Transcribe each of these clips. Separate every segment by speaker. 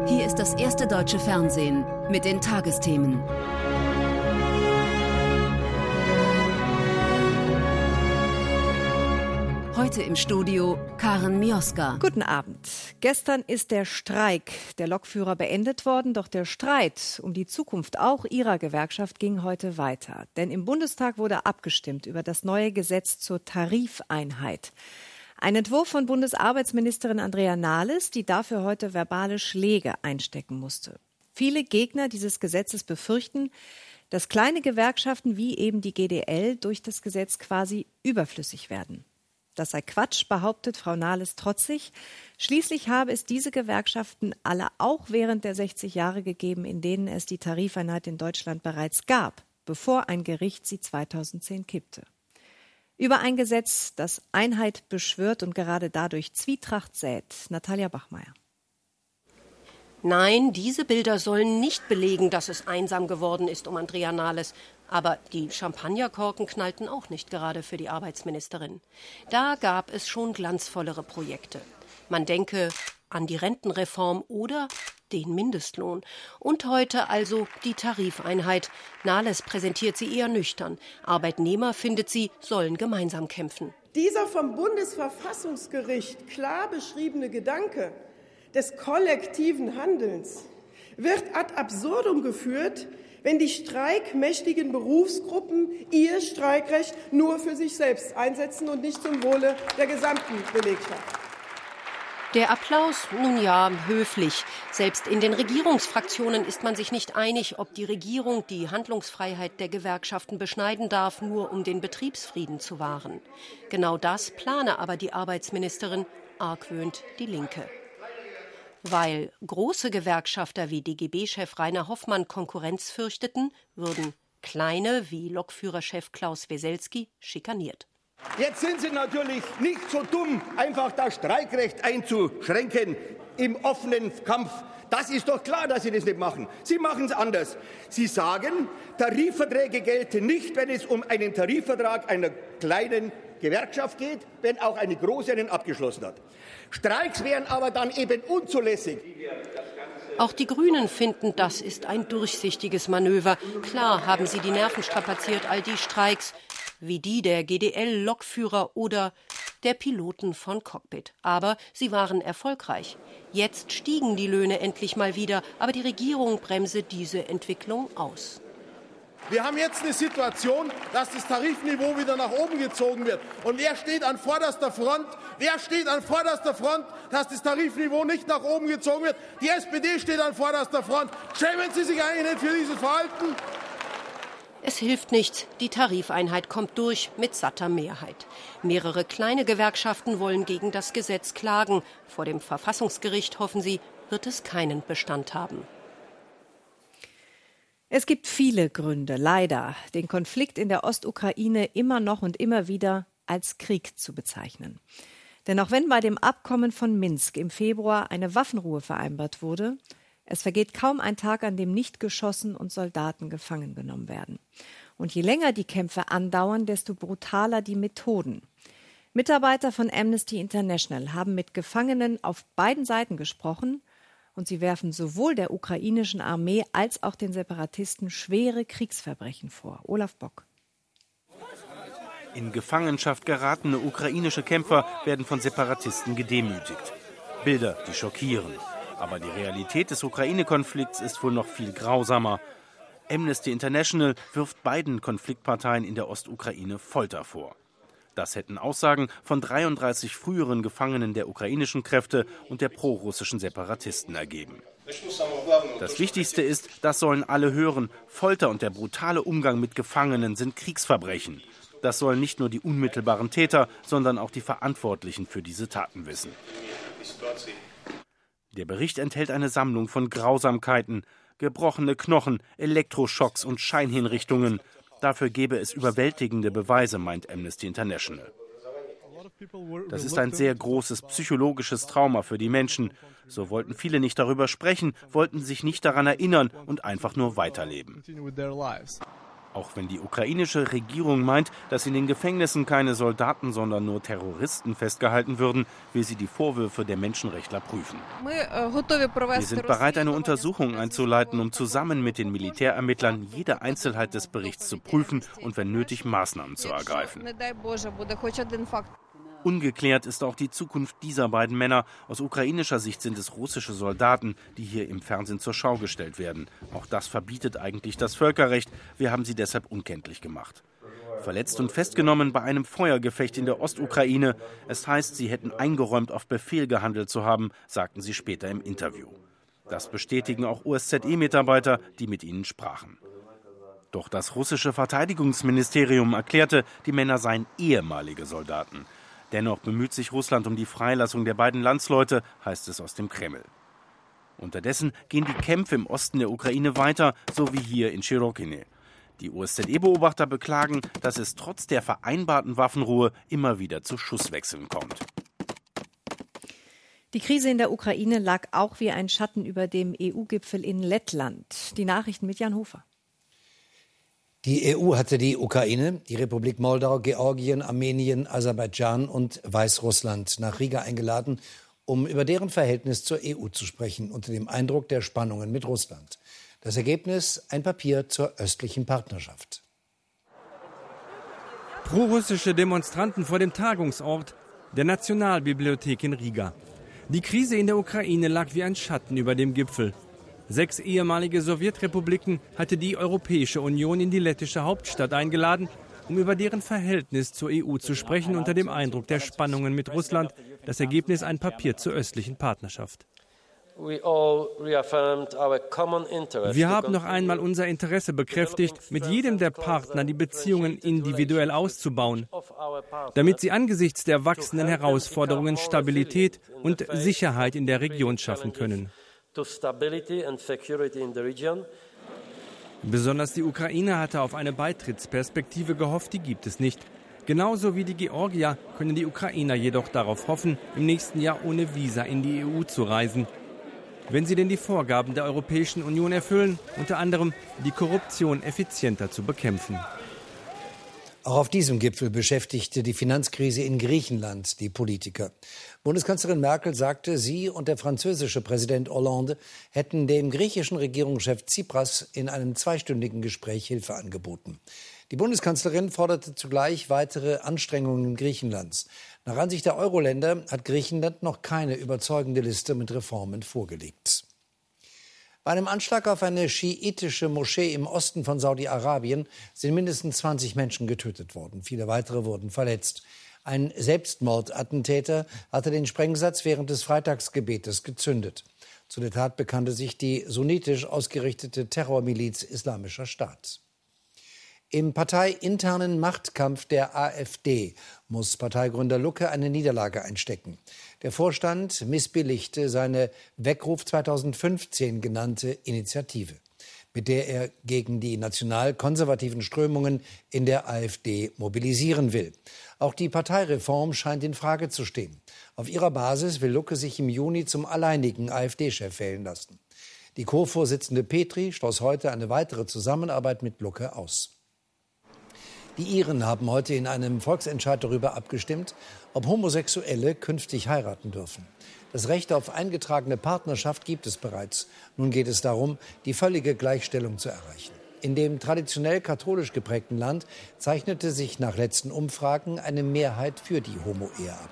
Speaker 1: Hier ist das erste deutsche Fernsehen mit den Tagesthemen. Heute im Studio Karen Mioska.
Speaker 2: Guten Abend. Gestern ist der Streik der Lokführer beendet worden, doch der Streit um die Zukunft auch ihrer Gewerkschaft ging heute weiter. Denn im Bundestag wurde abgestimmt über das neue Gesetz zur Tarifeinheit. Ein Entwurf von Bundesarbeitsministerin Andrea Nahles, die dafür heute verbale Schläge einstecken musste. Viele Gegner dieses Gesetzes befürchten, dass kleine Gewerkschaften wie eben die GDL durch das Gesetz quasi überflüssig werden. Das sei Quatsch, behauptet Frau Nahles trotzig. Schließlich habe es diese Gewerkschaften alle auch während der 60 Jahre gegeben, in denen es die Tarifeinheit in Deutschland bereits gab, bevor ein Gericht sie 2010 kippte. Über ein Gesetz, das Einheit beschwört und gerade dadurch Zwietracht sät. Natalia Bachmeier.
Speaker 3: Nein, diese Bilder sollen nicht belegen, dass es einsam geworden ist um Andrea Nahles. Aber die Champagnerkorken knallten auch nicht gerade für die Arbeitsministerin. Da gab es schon glanzvollere Projekte. Man denke an die Rentenreform oder den Mindestlohn. Und heute also die Tarifeinheit. Nahles präsentiert sie eher nüchtern. Arbeitnehmer, findet sie, sollen gemeinsam kämpfen.
Speaker 4: Dieser vom Bundesverfassungsgericht klar beschriebene Gedanke des kollektiven Handelns wird ad absurdum geführt, wenn die streikmächtigen Berufsgruppen ihr Streikrecht nur für sich selbst einsetzen und nicht zum Wohle der gesamten Belegschaft.
Speaker 3: Der Applaus, nun ja, höflich. Selbst in den Regierungsfraktionen ist man sich nicht einig, ob die Regierung die Handlungsfreiheit der Gewerkschaften beschneiden darf, nur um den Betriebsfrieden zu wahren. Genau das plane aber die Arbeitsministerin, argwöhnt die Linke. Weil große Gewerkschafter wie DGB-Chef Rainer Hoffmann Konkurrenz fürchteten, würden kleine wie Lokführerchef Klaus Weselski schikaniert.
Speaker 5: Jetzt sind Sie natürlich nicht so dumm, einfach das Streikrecht einzuschränken im offenen Kampf. Das ist doch klar, dass Sie das nicht machen. Sie machen es anders. Sie sagen, Tarifverträge gelten nicht, wenn es um einen Tarifvertrag einer kleinen Gewerkschaft geht, wenn auch eine große einen abgeschlossen hat. Streiks wären aber dann eben unzulässig.
Speaker 3: Auch die Grünen finden, das ist ein durchsichtiges Manöver. Klar haben sie die Nerven strapaziert, all die Streiks, wie die der GDL-Lokführer oder der Piloten von Cockpit. Aber sie waren erfolgreich. Jetzt stiegen die Löhne endlich mal wieder, aber die Regierung bremse diese Entwicklung aus.
Speaker 6: Wir haben jetzt eine Situation, dass das Tarifniveau wieder nach oben gezogen wird. Und wer steht an vorderster Front? Dass das Tarifniveau nicht nach oben gezogen wird? Die SPD steht an vorderster Front. Schämen Sie sich eigentlich nicht für dieses Verhalten?
Speaker 3: Es hilft nichts. Die Tarifeinheit kommt durch mit satter Mehrheit. Mehrere kleine Gewerkschaften wollen gegen das Gesetz klagen. Vor dem Verfassungsgericht, hoffen sie, wird es keinen Bestand haben.
Speaker 2: Es gibt viele Gründe, leider, den Konflikt in der Ostukraine immer noch und immer wieder als Krieg zu bezeichnen. Denn auch wenn bei dem Abkommen von Minsk im Februar eine Waffenruhe vereinbart wurde, es vergeht kaum ein Tag, an dem nicht geschossen und Soldaten gefangen genommen werden. Und je länger die Kämpfe andauern, desto brutaler die Methoden. Mitarbeiter von Amnesty International haben mit Gefangenen auf beiden Seiten gesprochen und sie werfen sowohl der ukrainischen Armee als auch den Separatisten schwere Kriegsverbrechen vor. Olaf Bock.
Speaker 7: In Gefangenschaft geratene ukrainische Kämpfer werden von Separatisten gedemütigt. Bilder, die schockieren. Aber die Realität des Ukraine-Konflikts ist wohl noch viel grausamer. Amnesty International wirft beiden Konfliktparteien in der Ostukraine Folter vor. Das hätten Aussagen von 33 früheren Gefangenen der ukrainischen Kräfte und der prorussischen Separatisten ergeben. Das Wichtigste ist, das sollen alle hören, Folter und der brutale Umgang mit Gefangenen sind Kriegsverbrechen. Das sollen nicht nur die unmittelbaren Täter, sondern auch die Verantwortlichen für diese Taten wissen. Der Bericht enthält eine Sammlung von Grausamkeiten, gebrochene Knochen, Elektroschocks und Scheinhinrichtungen. Dafür gäbe es überwältigende Beweise, meint Amnesty International. Das ist ein sehr großes psychologisches Trauma für die Menschen. So wollten viele nicht darüber sprechen, wollten sich nicht daran erinnern und einfach nur weiterleben. Auch wenn die ukrainische Regierung meint, dass in den Gefängnissen keine Soldaten, sondern nur Terroristen festgehalten würden, will sie die Vorwürfe der Menschenrechtler prüfen. Wir sind bereit, eine Untersuchung einzuleiten, um zusammen mit den Militärermittlern jede Einzelheit des Berichts zu prüfen und wenn nötig Maßnahmen zu ergreifen. Ungeklärt ist auch die Zukunft dieser beiden Männer. Aus ukrainischer Sicht sind es russische Soldaten, die hier im Fernsehen zur Schau gestellt werden. Auch das verbietet eigentlich das Völkerrecht. Wir haben sie deshalb unkenntlich gemacht. Verletzt und festgenommen bei einem Feuergefecht in der Ostukraine. Es heißt, sie hätten eingeräumt auf Befehl gehandelt zu haben, sagten sie später im Interview. Das bestätigen auch OSZE-Mitarbeiter, die mit ihnen sprachen. Doch das russische Verteidigungsministerium erklärte, die Männer seien ehemalige Soldaten. Dennoch bemüht sich Russland um die Freilassung der beiden Landsleute, heißt es aus dem Kreml. Unterdessen gehen die Kämpfe im Osten der Ukraine weiter, so wie hier in Cherokene. Die OSZE-Beobachter beklagen, dass es trotz der vereinbarten Waffenruhe immer wieder zu Schusswechseln kommt.
Speaker 2: Die Krise in der Ukraine lag auch wie ein Schatten über dem EU-Gipfel in Lettland. Die Nachrichten mit Jan Hofer.
Speaker 8: Die EU hatte die Ukraine, die Republik Moldau, Georgien, Armenien, Aserbaidschan und Weißrussland nach Riga eingeladen, um über deren Verhältnis zur EU zu sprechen, unter dem Eindruck der Spannungen mit Russland. Das Ergebnis: ein Papier zur östlichen Partnerschaft.
Speaker 9: Prorussische Demonstranten vor dem Tagungsort der Nationalbibliothek in Riga. Die Krise in der Ukraine lag wie ein Schatten über dem Gipfel. 6 ehemalige Sowjetrepubliken hatte die Europäische Union in die lettische Hauptstadt eingeladen, um über deren Verhältnis zur EU zu sprechen, unter dem Eindruck der Spannungen mit Russland. Das Ergebnis: ein Papier zur östlichen Partnerschaft. Wir haben noch einmal unser Interesse bekräftigt, mit jedem der Partner die Beziehungen individuell auszubauen, damit sie angesichts der wachsenden Herausforderungen Stabilität und Sicherheit in der Region schaffen können. Besonders die Ukraine hatte auf eine Beitrittsperspektive gehofft, die gibt es nicht. Genauso wie die Georgier können die Ukrainer jedoch darauf hoffen, im nächsten Jahr ohne Visa in die EU zu reisen. Wenn sie denn die Vorgaben der Europäischen Union erfüllen, unter anderem die Korruption effizienter zu bekämpfen.
Speaker 8: Auch auf diesem Gipfel beschäftigte die Finanzkrise in Griechenland die Politiker. Bundeskanzlerin Merkel sagte, sie und der französische Präsident Hollande hätten dem griechischen Regierungschef Tsipras in einem 2-stündigen Gespräch Hilfe angeboten. Die Bundeskanzlerin forderte zugleich weitere Anstrengungen Griechenlands. Nach Ansicht der Euro-Länder hat Griechenland noch keine überzeugende Liste mit Reformen vorgelegt. Bei einem Anschlag auf eine schiitische Moschee im Osten von Saudi-Arabien sind mindestens 20 Menschen getötet worden. Viele weitere wurden verletzt. Ein Selbstmordattentäter hatte den Sprengsatz während des Freitagsgebetes gezündet. Zu der Tat bekannte sich die sunnitisch ausgerichtete Terrormiliz Islamischer Staat. Im parteiinternen Machtkampf der AfD muss Parteigründer Lucke eine Niederlage einstecken. Der Vorstand missbilligte seine Weckruf 2015 genannte Initiative, mit der er gegen die national-konservativen Strömungen in der AfD mobilisieren will. Auch die Parteireform scheint in Frage zu stehen. Auf ihrer Basis will Lucke sich im Juni zum alleinigen AfD-Chef wählen lassen. Die Co-Vorsitzende Petri schloss heute eine weitere Zusammenarbeit mit Lucke aus. Die Iren haben heute in einem Volksentscheid darüber abgestimmt, ob Homosexuelle künftig heiraten dürfen. Das Recht auf eingetragene Partnerschaft gibt es bereits. Nun geht es darum, die völlige Gleichstellung zu erreichen. In dem traditionell katholisch geprägten Land zeichnete sich nach letzten Umfragen eine Mehrheit für die Homo-Ehe ab.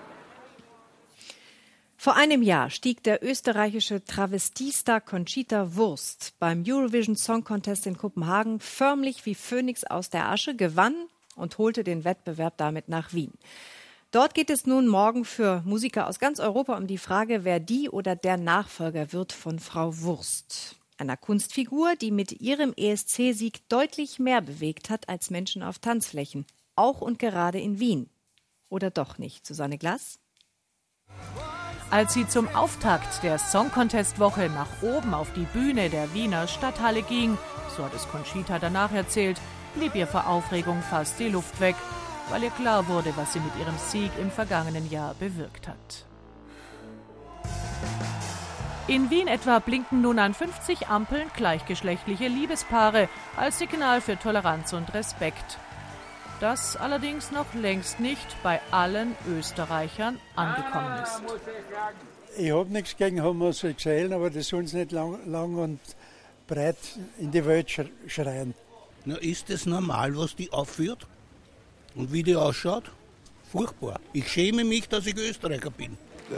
Speaker 2: Vor einem Jahr stieg der österreichische Travestiestar Conchita Wurst beim Eurovision Song Contest in Kopenhagen förmlich wie Phönix aus der Asche, gewann und holte den Wettbewerb damit nach Wien. Dort geht es nun morgen für Musiker aus ganz Europa um die Frage, wer die oder der Nachfolger wird von Frau Wurst. Einer Kunstfigur, die mit ihrem ESC-Sieg deutlich mehr bewegt hat als Menschen auf Tanzflächen. Auch und gerade in Wien. Oder doch nicht, Susanne Glass?
Speaker 10: Als sie zum Auftakt der Song-Contest-Woche nach oben auf die Bühne der Wiener Stadthalle ging, so hat es Conchita danach erzählt, blieb ihr vor Aufregung fast die Luft weg, weil ihr klar wurde, was sie mit ihrem Sieg im vergangenen Jahr bewirkt hat. In Wien etwa blinken nun an 50 Ampeln gleichgeschlechtliche Liebespaare als Signal für Toleranz und Respekt. Das allerdings noch längst nicht bei allen Österreichern angekommen ist.
Speaker 11: Ich habe nichts gegen Homosexuellen, aber das sollen sie nicht lang und breit in die Welt schreien.
Speaker 12: Na, ist das normal, was die aufführt? Und wie die ausschaut? Furchtbar. Ich schäme mich, dass ich Österreicher bin.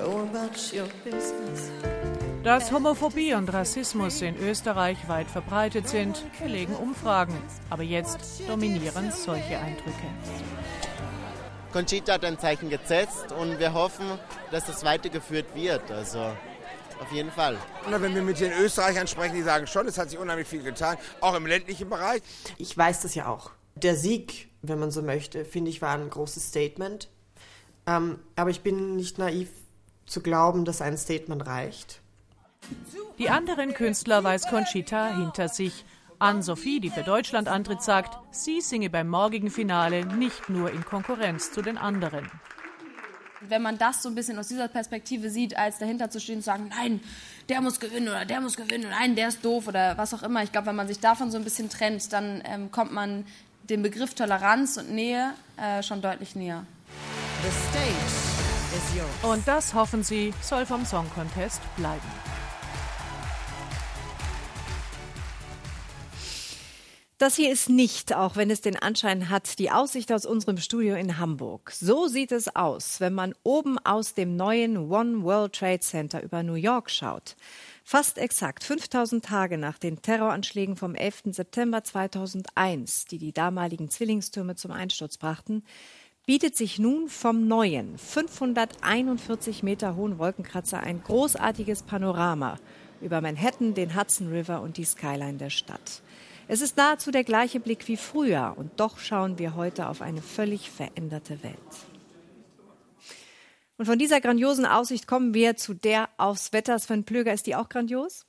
Speaker 10: Dass Homophobie und Rassismus in Österreich weit verbreitet sind, belegen Umfragen. Aber jetzt dominieren solche Eindrücke.
Speaker 13: Conchita hat ein Zeichen gesetzt und wir hoffen, dass das weitergeführt wird. Also auf jeden Fall.
Speaker 14: Wenn wir mit den Österreichern sprechen, die sagen schon, es hat sich unheimlich viel getan, auch im ländlichen Bereich.
Speaker 15: Ich weiß das ja auch. Der Sieg, wenn man so möchte, finde ich, war ein großes Statement. Aber ich bin nicht naiv zu glauben, dass ein Statement reicht.
Speaker 10: Die anderen Künstler weiß Conchita hinter sich. Anne-Sophie, die für Deutschland antritt, sagt, sie singe beim morgigen Finale nicht nur in Konkurrenz zu den anderen.
Speaker 16: Wenn man das so ein bisschen aus dieser Perspektive sieht, als dahinter zu stehen und zu sagen, nein, der muss gewinnen oder der muss gewinnen, nein, der ist doof oder was auch immer. Ich glaube, wenn man sich davon so ein bisschen trennt, dann kommt man dem Begriff Toleranz und Nähe schon deutlich näher.
Speaker 10: Und das, hoffen sie, soll vom Song Contest bleiben.
Speaker 2: Das hier ist nicht, auch wenn es den Anschein hat, die Aussicht aus unserem Studio in Hamburg. So sieht es aus, wenn man oben aus dem neuen One World Trade Center über New York schaut. Fast exakt 5000 Tage nach den Terroranschlägen vom 11. September 2001, die die damaligen Zwillingstürme zum Einsturz brachten, bietet sich nun vom neuen, 541 Meter hohen Wolkenkratzer ein großartiges Panorama über Manhattan, den Hudson River und die Skyline der Stadt. Es ist nahezu der gleiche Blick wie früher und doch schauen wir heute auf eine völlig veränderte Welt. Und von dieser grandiosen Aussicht kommen wir zu der aufs Wetter. Sven Plöger, ist die auch grandios?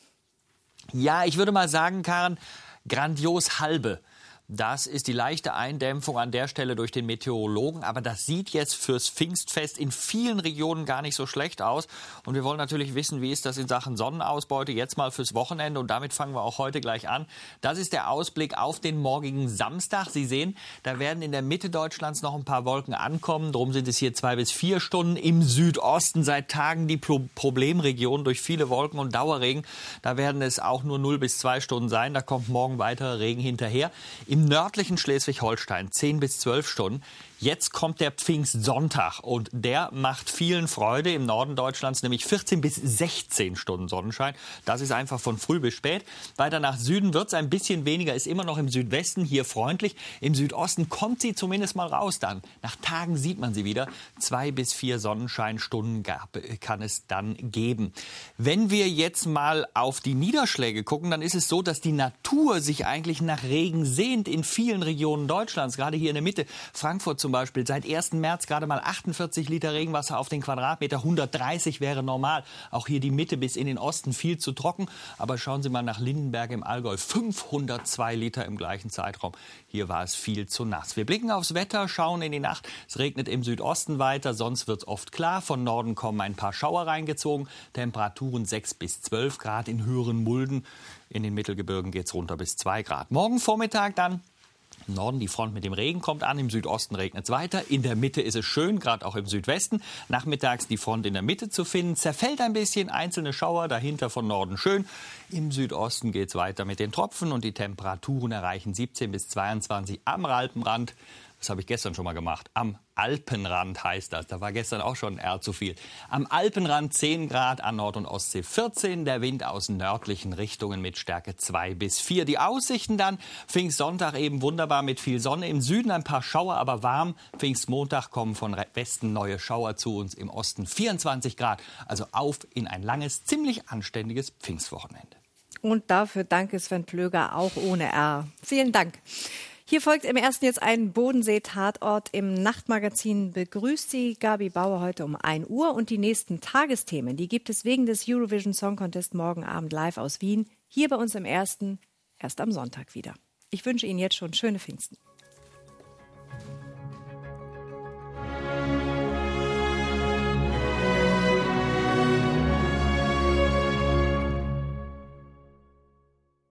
Speaker 17: Ja, ich würde mal sagen, Karen, grandios halbe. Das ist die leichte Eindämpfung an der Stelle durch den Meteorologen. Aber das sieht jetzt fürs Pfingstfest in vielen Regionen gar nicht so schlecht aus. Und wir wollen natürlich wissen, wie ist das in Sachen Sonnenausbeute jetzt mal fürs Wochenende. Und damit fangen wir auch heute gleich an. Das ist der Ausblick auf den morgigen Samstag. Sie sehen, da werden in der Mitte Deutschlands noch ein paar Wolken ankommen. Darum sind es hier 2 bis 4 Stunden. Im Südosten seit Tagen die Problemregion durch viele Wolken und Dauerregen. Da werden es auch nur 0 bis 2 Stunden sein. Da kommt morgen weiterer Regen hinterher. Im nördlichen Schleswig-Holstein 10 bis 12 Stunden. Jetzt kommt der Pfingstsonntag und der macht vielen Freude. Im Norden Deutschlands nämlich 14 bis 16 Stunden Sonnenschein. Das ist einfach von früh bis spät. Weiter nach Süden wird es ein bisschen weniger, ist immer noch im Südwesten hier freundlich. Im Südosten kommt sie zumindest mal raus dann. Nach Tagen sieht man sie wieder. 2 bis 4 Sonnenscheinstunden kann es dann geben. Wenn wir jetzt mal auf die Niederschläge gucken, dann ist es so, dass die Natur sich eigentlich nach Regen sehnt in vielen Regionen Deutschlands. Gerade hier in der Mitte, Frankfurt zum Beispiel, seit 1. März gerade mal 48 Liter Regenwasser auf den Quadratmeter, 130 wäre normal. Auch hier die Mitte bis in den Osten viel zu trocken. Aber schauen Sie mal nach Lindenberg im Allgäu, 502 Liter im gleichen Zeitraum. Hier war es viel zu nass. Wir blicken aufs Wetter, schauen in die Nacht. Es regnet im Südosten weiter, sonst wird es oft klar. Von Norden kommen ein paar Schauer reingezogen. Temperaturen 6 bis 12 Grad in höheren Mulden. In den Mittelgebirgen geht es runter bis 2 Grad. Morgen Vormittag dann im Norden die Front mit dem Regen kommt an, im Südosten regnet es weiter. In der Mitte ist es schön, gerade auch im Südwesten. Nachmittags die Front in der Mitte zu finden. Zerfällt ein bisschen, einzelne Schauer, dahinter von Norden schön. Im Südosten geht es weiter mit den Tropfen und die Temperaturen erreichen 17 bis 22 am Alpenrand. Das habe ich gestern schon mal gemacht. Am Alpenrand heißt das. Da war gestern auch schon R zu viel. Am Alpenrand 10 Grad, an Nord- und Ostsee 14. Der Wind aus nördlichen Richtungen mit Stärke 2 bis 4. Die Aussichten dann, Pfingstsonntag eben wunderbar mit viel Sonne. Im Süden ein paar Schauer, aber warm. Pfingstmontag kommen von Westen neue Schauer zu uns. Im Osten 24 Grad. Also auf in ein langes, ziemlich anständiges Pfingstwochenende.
Speaker 2: Und dafür danke Sven Plöger, auch ohne R. Vielen Dank. Hier folgt im Ersten jetzt ein Bodensee-Tatort. Im Nachtmagazin begrüßt Sie Gabi Bauer heute um 1 Uhr. Und die nächsten Tagesthemen, die gibt es wegen des Eurovision Song Contest morgen Abend live aus Wien. Hier bei uns im Ersten, erst am Sonntag wieder. Ich wünsche Ihnen jetzt schon schöne Pfingsten.